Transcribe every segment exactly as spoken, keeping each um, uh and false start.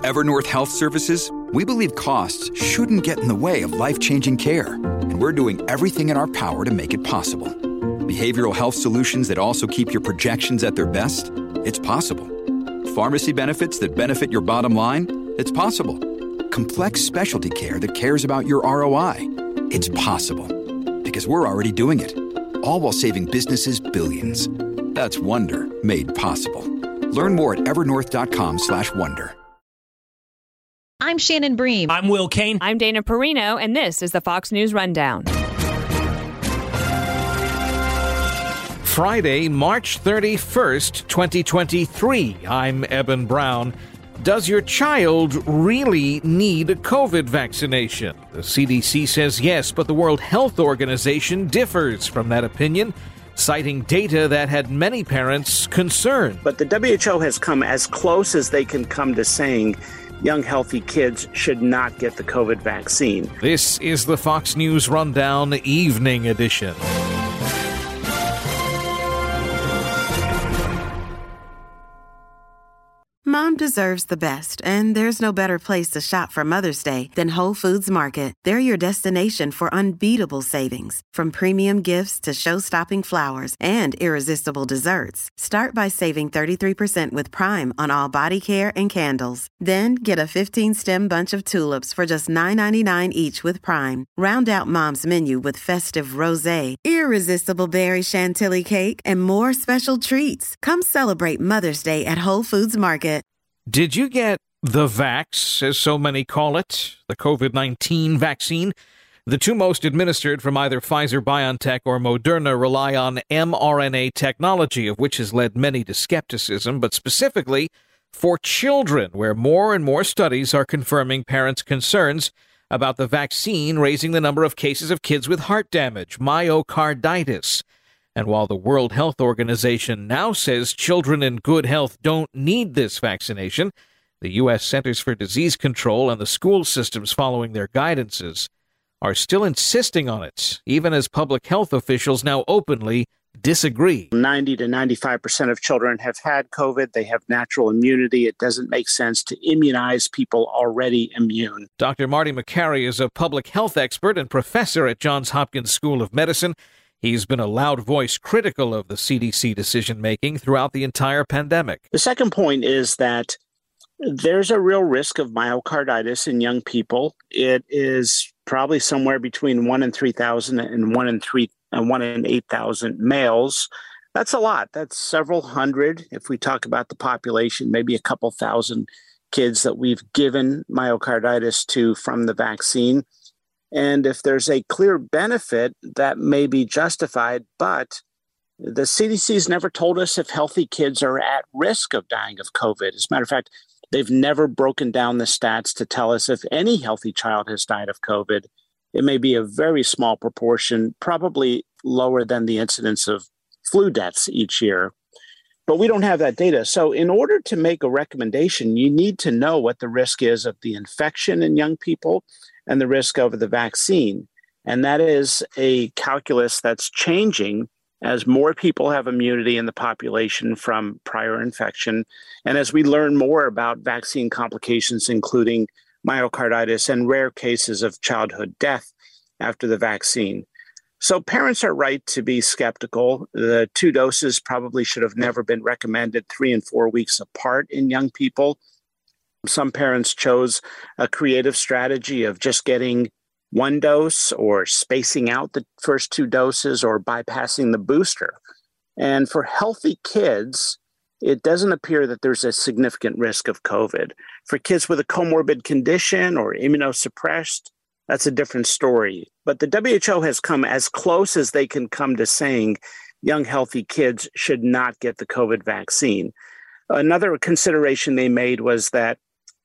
At Evernorth Health Services, we believe costs shouldn't get in the way of life-changing care, and we're doing everything in our power to make it possible. Behavioral health solutions that also keep your projections at their best? It's possible. Pharmacy benefits that benefit your bottom line? It's possible. Complex specialty care that cares about your R O I? It's possible. Because we're already doing it. All while saving businesses billions. That's Wonder made possible. Learn more at evernorth.com slash wonder. I'm Shannon Bream. I'm Will Kane. I'm Dana Perino, and this is the Fox News Rundown. Friday, March thirty-first, twenty twenty-three. I'm Eben Brown. Does your child really need a COVID vaccination? The C D C says yes, but the World Health Organization differs from that opinion, citing data that had many parents concerned. But the W H O has come as close as they can come to saying young, healthy kids should not get the COVID vaccine. This is the Fox News Rundown Evening Edition. Mom deserves the best, and there's no better place to shop for Mother's Day than Whole Foods Market. They're your destination for unbeatable savings, from premium gifts to show-stopping flowers and irresistible desserts. Start by saving thirty-three percent with Prime on all body care and candles. Then get a fifteen-stem bunch of tulips for just nine ninety-nine each with Prime. Round out Mom's menu with festive rosé, irresistible berry chantilly cake, and more special treats. Come celebrate Mother's Day at Whole Foods Market. Did you get the vax, as so many call it, the COVID nineteen vaccine? The two most administered from either Pfizer-BioNTech or Moderna rely on mRNA technology, of which has led many to skepticism, but specifically for children, where more and more studies are confirming parents' concerns about the vaccine raising the number of cases of kids with heart damage, myocarditis. And while the World Health Organization now says children in good health don't need this vaccination, the U S Centers for Disease Control and the school systems following their guidances are still insisting on it, even as public health officials now openly disagree. ninety to ninety-five percent of children have had COVID. They have natural immunity. It doesn't make sense to immunize people already immune. Doctor Marty Makary is a public health expert and professor at Johns Hopkins School of Medicine. He's been a loud voice critical of the C D C decision-making throughout the entire pandemic. The second point is that there's a real risk of myocarditis in young people. It is probably somewhere between one in three thousand and one in three, uh, one in eight thousand males. That's a lot. That's several hundred. If we talk about the population, maybe a couple thousand kids that we've given myocarditis to from the vaccine. And if there's a clear benefit, that may be justified, but the C D C's never told us if healthy kids are at risk of dying of COVID. As a matter of fact, they've never broken down the stats to tell us if any healthy child has died of COVID. It may be a very small proportion, probably lower than the incidence of flu deaths each year. But we don't have that data. So in order to make a recommendation, you need to know what the risk is of the infection in young people and the risk of the vaccine. And that is a calculus that's changing as more people have immunity in the population from prior infection. And as we learn more about vaccine complications, including myocarditis and rare cases of childhood death after the vaccine. So parents are right to be skeptical. The two doses probably should have never been recommended three and four weeks apart in young people. Some parents chose a creative strategy of just getting one dose or spacing out the first two doses or bypassing the booster. And for healthy kids, it doesn't appear that there's a significant risk of COVID. For kids with a comorbid condition or immunosuppressed, that's a different story. But the W H O has come as close as they can come to saying young, healthy kids should not get the COVID vaccine. Another consideration they made was that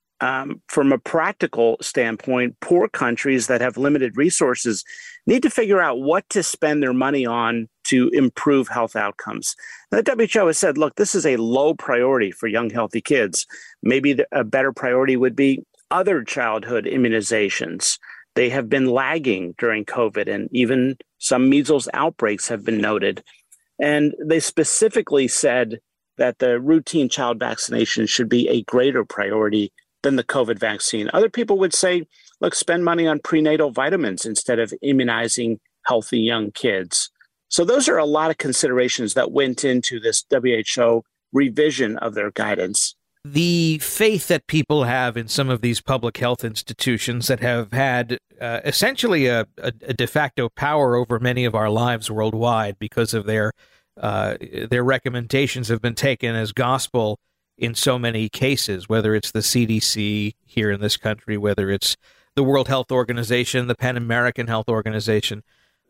Um, from a practical standpoint, poor countries that have limited resources need to figure out what to spend their money on to improve health outcomes. The W H O has said, look, this is a low priority for young, healthy kids. Maybe a better priority would be other childhood immunizations. They have been lagging during COVID, and even some measles outbreaks have been noted. And they specifically said that the routine child vaccination should be a greater priority than the COVID vaccine. Other people would say, look, spend money on prenatal vitamins instead of immunizing healthy young kids. So those are a lot of considerations that went into this W H O revision of their guidance. The faith that people have in some of these public health institutions that have had uh, essentially a, a, a de facto power over many of our lives worldwide because of their uh, their recommendations have been taken as gospel in so many cases, whether it's the C D C here in this country, whether it's the World Health Organization, the Pan American Health Organization.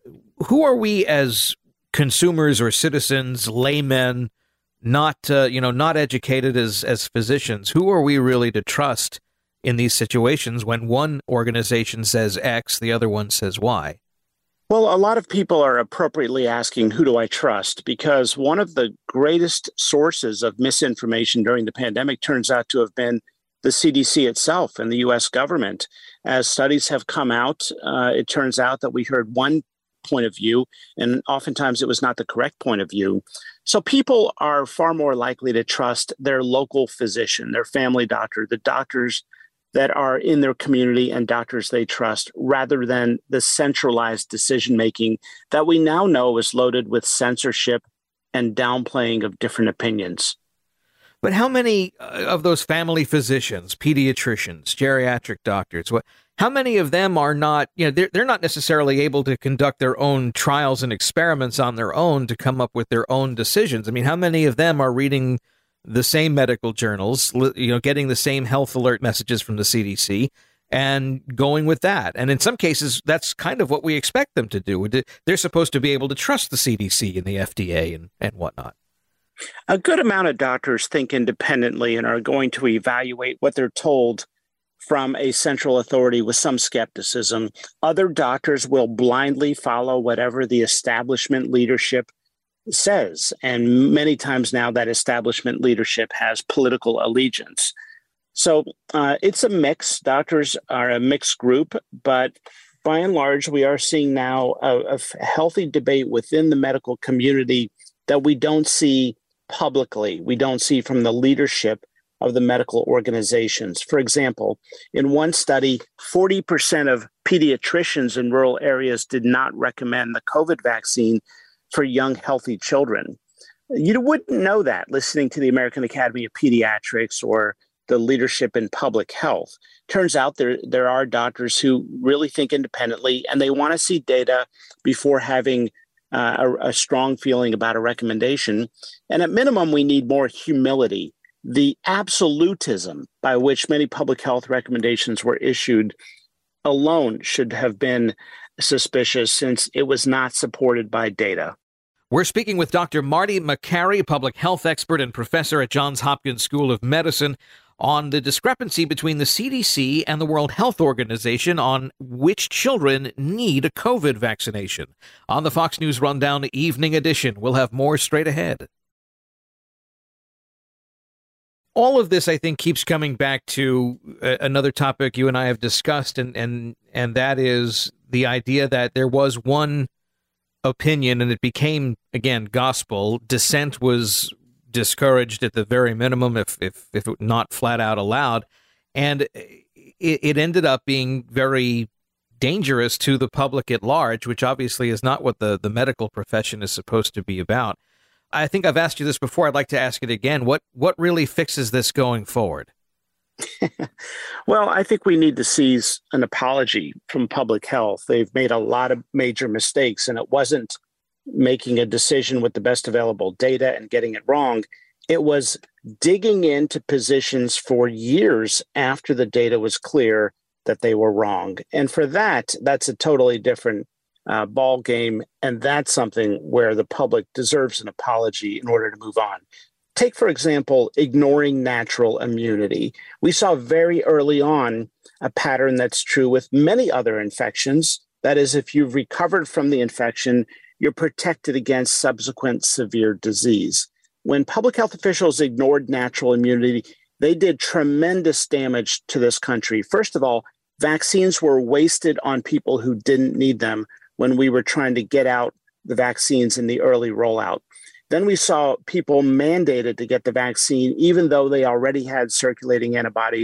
Who are we as consumers or citizens, laymen, not uh, you know, not educated as as physicians? Who are we really to trust in these situations when one organization says X, the other one says Y? Well, a lot of people are appropriately asking, who do I trust? Because one of the greatest sources of misinformation during the pandemic turns out to have been the C D C itself and the U S government. As studies have come out, uh, it turns out that we heard one point of view, and oftentimes it was not the correct point of view. So people are far more likely to trust their local physician, their family doctor, the doctors that are in their community and doctors they trust, rather than the centralized decision-making that we now know is loaded with censorship and downplaying of different opinions. But how many of those family physicians, pediatricians, geriatric doctors, what, how many of them are not, you know, they're, they're not necessarily able to conduct their own trials and experiments on their own to come up with their own decisions? I mean, how many of them are reading the same medical journals, you know, getting the same health alert messages from the C D C and going with that? And in some cases, that's kind of what we expect them to do. They're supposed to be able to trust the C D C and the F D A and, and whatnot. A good amount of doctors think independently and are going to evaluate what they're told from a central authority with some skepticism. Other doctors will blindly follow whatever the establishment leadership says. And many times now that establishment leadership has political allegiance. So uh, it's a mix. Doctors are a mixed group, but by and large, we are seeing now a, a healthy debate within the medical community that we don't see publicly. We don't see from the leadership of the medical organizations. For example, in one study, forty percent of pediatricians in rural areas did not recommend the COVID vaccine for young, healthy children. You wouldn't know that listening to the American Academy of Pediatrics or the leadership in public health. Turns out there, there are doctors who really think independently and they want to see data before having uh, a, a strong feeling about a recommendation. And at minimum, we need more humility. The absolutism by which many public health recommendations were issued alone should have been suspicious since it was not supported by data. We're speaking with Doctor Marty Makary, public health expert and professor at Johns Hopkins School of Medicine, on the discrepancy between the C D C and the World Health Organization on which children need a COVID vaccination. On the Fox News Rundown Evening Edition, we'll have more straight ahead. All of this, I think, keeps coming back to uh, another topic you and I have discussed, and, and and that is the idea that there was one opinion and it became, again, gospel. Dissent was discouraged at the very minimum, if if, if not flat out allowed. And it, it ended up being very dangerous to the public at large, which obviously is not what the, the medical profession is supposed to be about. I think I've asked you this before. I'd like to ask it again. What what really fixes this going forward? Well, I think we need to seize an apology from public health. They've made a lot of major mistakes, and it wasn't making a decision with the best available data and getting it wrong. It was digging into positions for years after the data was clear that they were wrong. And for that, that's a totally different Uh, ball game, and that's something where the public deserves an apology in order to move on. Take, for example, ignoring natural immunity. We saw very early on a pattern that's true with many other infections. That is, if you've recovered from the infection, you're protected against subsequent severe disease. When public health officials ignored natural immunity, they did tremendous damage to this country. First of all, vaccines were wasted on people who didn't need them when we were trying to get out the vaccines in the early rollout. Then we saw people mandated to get the vaccine, even though they already had circulating antibodies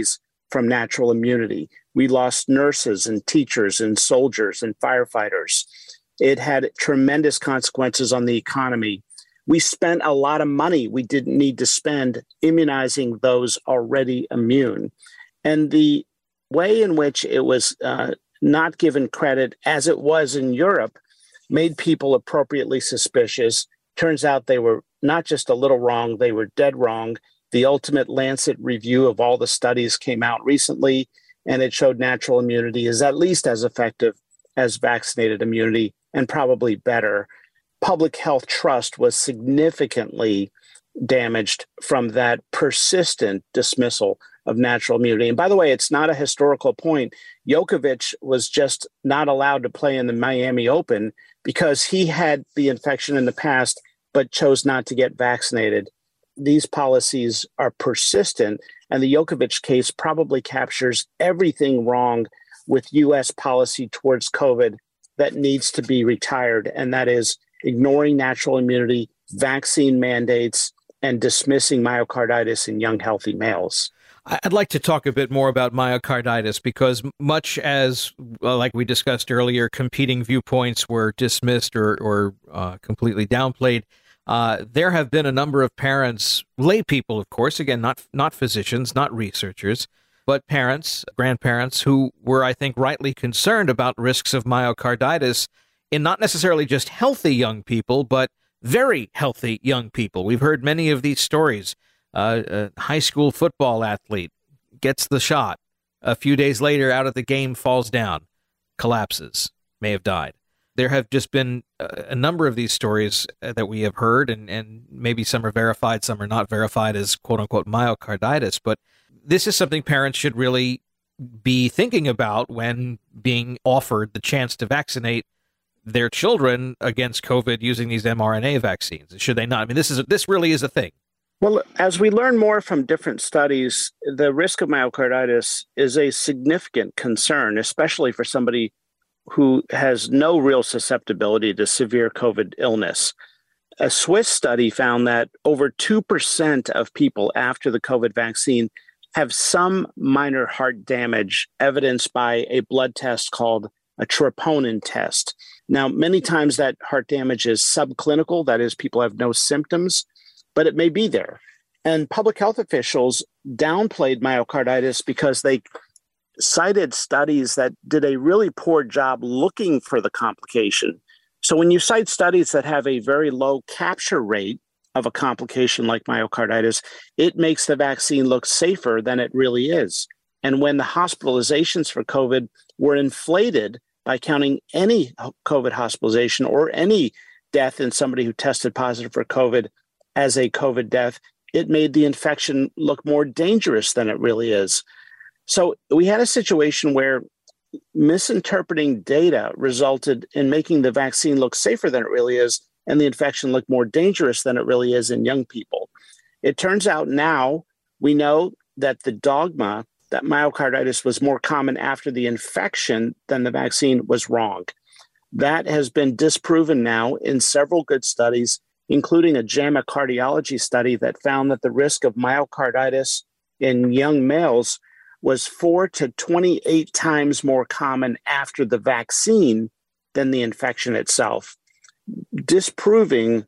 from natural immunity. We lost nurses and teachers and soldiers and firefighters. It had tremendous consequences on the economy. We spent a lot of money we didn't need to spend immunizing those already immune. And the way in which it was uh, not given credit, as it was in Europe, made people appropriately suspicious. Turns out they were not just a little wrong, they were dead wrong. The ultimate Lancet review of all the studies came out recently, and it showed natural immunity is at least as effective as vaccinated immunity, and probably better. Public health trust was significantly damaged from that persistent dismissal of natural immunity. And by the way, it's not a historical point. Djokovic was just not allowed to play in the Miami Open because he had the infection in the past, but chose not to get vaccinated. These policies are persistent, and the Djokovic case probably captures everything wrong with U S policy towards COVID that needs to be retired, and that is ignoring natural immunity, vaccine mandates, and dismissing myocarditis in young, healthy males. I'd like to talk a bit more about myocarditis because much as, well, like we discussed earlier, competing viewpoints were dismissed or, or uh, completely downplayed, uh, there have been a number of parents, lay people, of course, again, not not physicians, not researchers, but parents, grandparents who were, I think, rightly concerned about risks of myocarditis in not necessarily just healthy young people, but very healthy young people. We've heard many of these stories. Uh, a high school football athlete gets the shot. A few days later, out of the game, falls down, collapses, may have died. There have just been a number of these stories that we have heard, and, and maybe some are verified, some are not verified as quote-unquote myocarditis. But this is something parents should really be thinking about when being offered the chance to vaccinate their children against COVID using these mRNA vaccines. Should they not? I mean, this is this really is a thing. Well, as we learn more from different studies, the risk of myocarditis is a significant concern, especially for somebody who has no real susceptibility to severe COVID illness. A Swiss study found that over two percent of people after the COVID vaccine have some minor heart damage evidenced by a blood test called a troponin test. Now, many times that heart damage is subclinical, that is, people have no symptoms, but it may be there. And public health officials downplayed myocarditis because they cited studies that did a really poor job looking for the complication. So when you cite studies that have a very low capture rate of a complication like myocarditis, it makes the vaccine look safer than it really is. And when the hospitalizations for COVID were inflated by counting any COVID hospitalization or any death in somebody who tested positive for COVID as a COVID death, it made the infection look more dangerous than it really is. So we had a situation where misinterpreting data resulted in making the vaccine look safer than it really is, and the infection look more dangerous than it really is in young people. It turns out now we know that the dogma that myocarditis was more common after the infection than the vaccine was wrong. That has been disproven now in several good studies, including a JAMA cardiology study that found that the risk of myocarditis in young males was four to twenty-eight times more common after the vaccine than the infection itself, disproving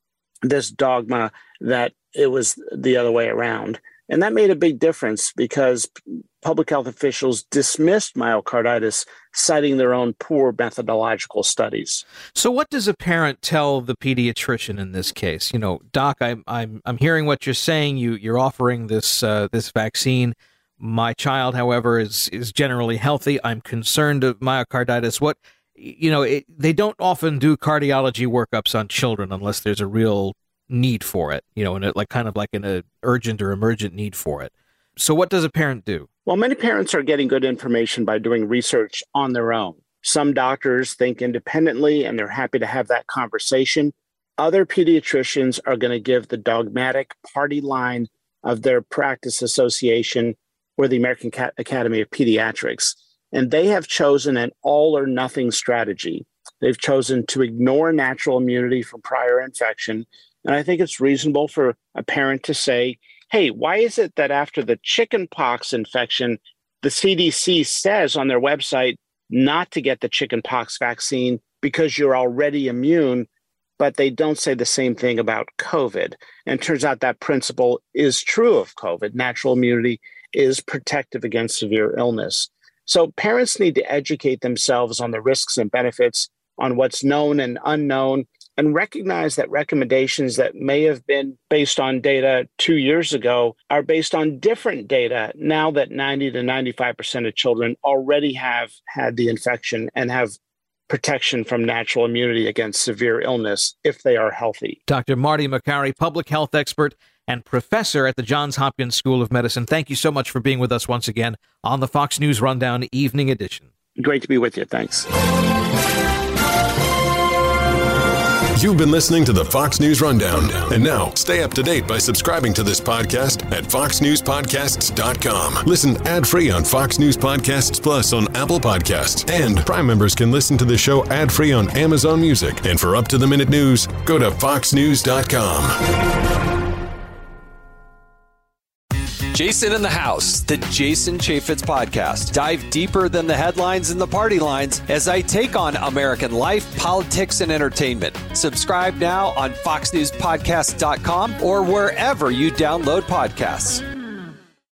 this dogma that it was the other way around. And that made a big difference because public health officials dismissed myocarditis, citing their own poor methodological studies. So what does a parent tell the pediatrician in this case? You know, Doc, I'm I'm I'm hearing what you're saying. You you're offering this uh, this vaccine. My child, however, is is generally healthy. I'm concerned of myocarditis. What you know, it, they don't often do cardiology workups on children unless there's a real need for it, you know, and like kind of like an uh, urgent or emergent need for it. So what does a parent do? Well, many parents are getting good information by doing research on their own. Some doctors think independently and they're happy to have that conversation. Other pediatricians are going to give the dogmatic party line of their practice association or the American Academy of Pediatrics. And they have chosen an all or nothing strategy. They've chosen to ignore natural immunity from prior infection. And I think it's reasonable for a parent to say, hey, why is it that after the chickenpox infection, the C D C says on their website not to get the chickenpox vaccine because you're already immune, but they don't say the same thing about COVID. And it turns out that principle is true of COVID. Natural immunity is protective against severe illness. So parents need to educate themselves on the risks and benefits, on what's known and unknown, and recognize that recommendations that may have been based on data two years ago are based on different data now that ninety to ninety-five percent of children already have had the infection and have protection from natural immunity against severe illness if they are healthy. Doctor Marty Makary, public health expert and professor at the Johns Hopkins School of Medicine. Thank you so much for being with us once again on the Fox News Rundown Evening Edition. Great to be with you. Thanks. You've been listening to the Fox News Rundown. And now, stay up to date by subscribing to this podcast at fox news podcasts dot com. Listen ad-free on Fox News Podcasts Plus on Apple Podcasts. And Prime members can listen to the show ad-free on Amazon Music. And for up-to-the-minute news, go to fox news dot com. Jason in the House, the Jason Chaffetz podcast. Dive deeper than the headlines and the party lines as I take on American life, politics, and entertainment. Subscribe now on fox news podcasts dot com or wherever you download podcasts.